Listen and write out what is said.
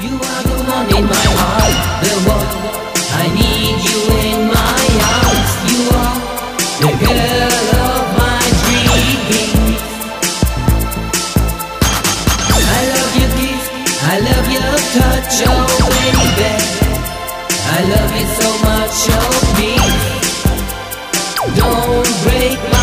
You are the one in my heart, the one I need you in my arms. You are the girl of my dreams. I love your kiss, I love your touch, oh baby. I love you so much, oh please don't break my